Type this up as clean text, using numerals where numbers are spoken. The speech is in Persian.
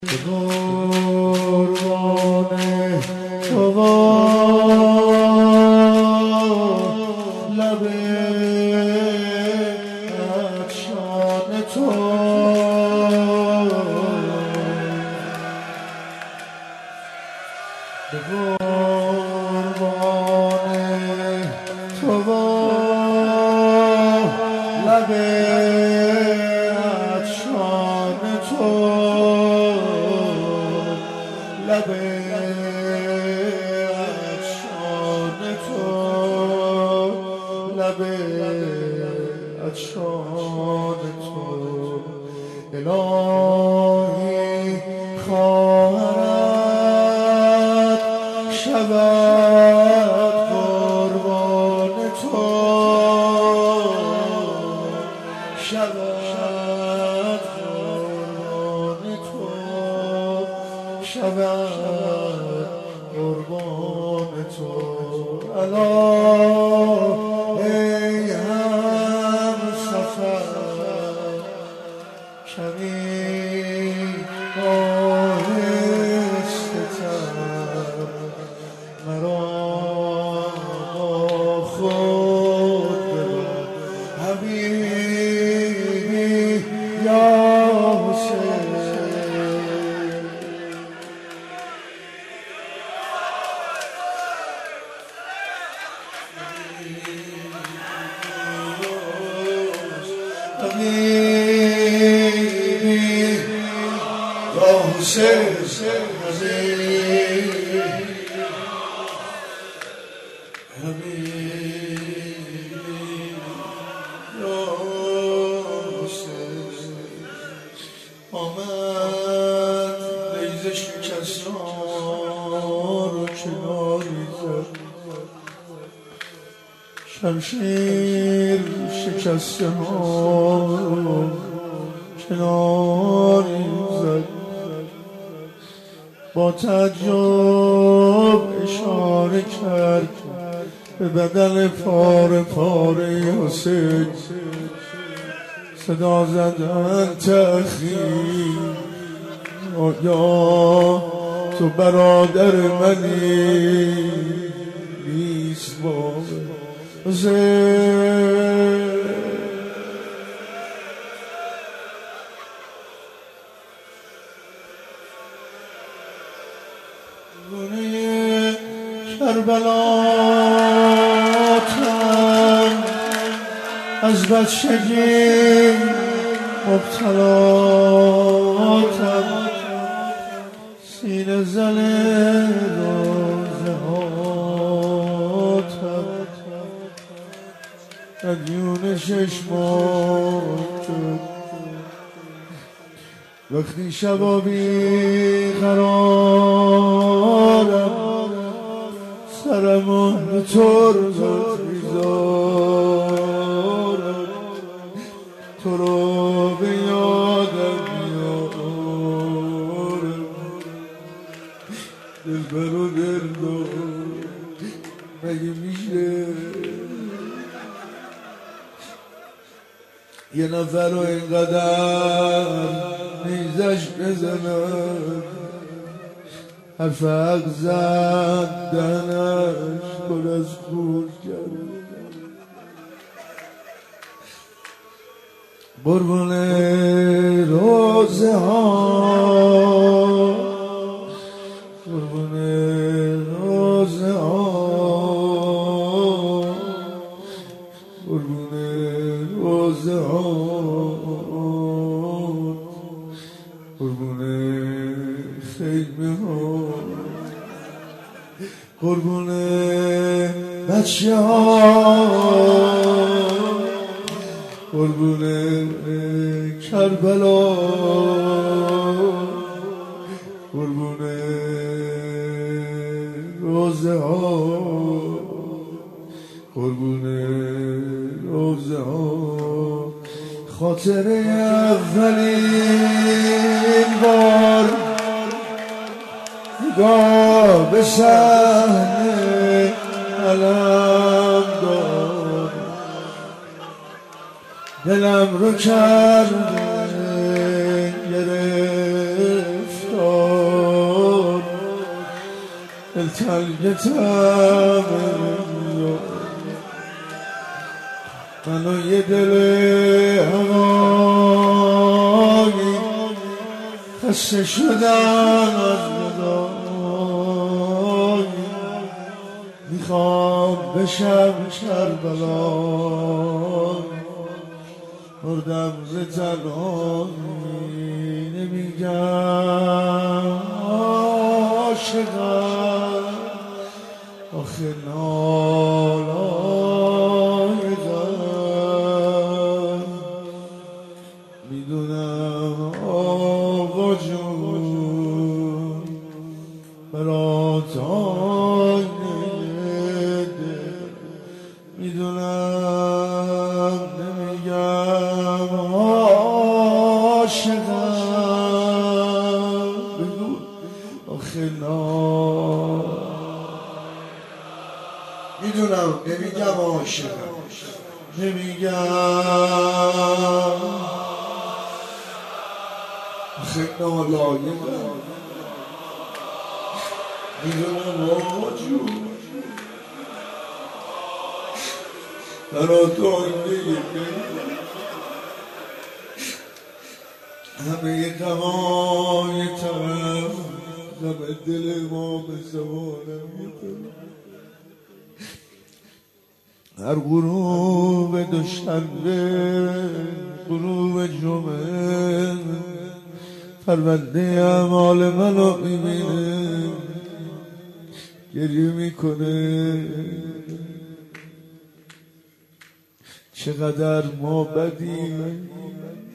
قربان تو لب عطشان تو قربان تو لب عطشان تو لب عطشان تو لب عطشان تو الهی خواهرت شود قربان تو شود قربان تو شود قربان تو الا ای هم سفر کمی آهسته تر مرا با خود ببر حبیبی یا حسین حبیبی یا حسین حبیبی یا حسین آمد نیزه شکستار و کناری زد شمشیر شکسته ها کناری زد با تعجب اشاره کرد به بدن پاره پاره حسین صدا زدن تأخیر آیا تو برادر منی نیست با حسین گونه کربلاتم از بچگی مبتلاتم سینه زن روزه هاتم مدیون چشمات وقتی شبا بی قرارم سرمو به تربت میذارم تو رو به یادم میارم دلبر و دلدار مگه میشه یه نفر رو اینقدر نیزش بزنم حفق زد دهنش پر از خون کرد قربون روزه ها قربون روزه ها قربون روزه ها قربون خیمه ها قربون بچه ها قربون کربلا قربون روزه ها قربون روزه ها خاطر اولین بار نگاه به صحنه علم دار دلم رو کرده گرفتار دلتنگتم منو یه دل هوایی خسته شدم از جدایی میخوام بشم کربلایی مردم ز تنهایی نمیگم عاشقم آخه نالایقم میدونم آقا جون برات میدونم نمیگم عاشقم بگو آخه میدونم نمیگم عاشقم نمیگم آخه نالایقم میدونم آقا جون برات آینده همه غمای طرف غم دل ما به زبانم میکنه هر غروب دوشنبه غروب جمعه پرونده اعمال منو میبینه گریه میکنه چقدر ما بدیم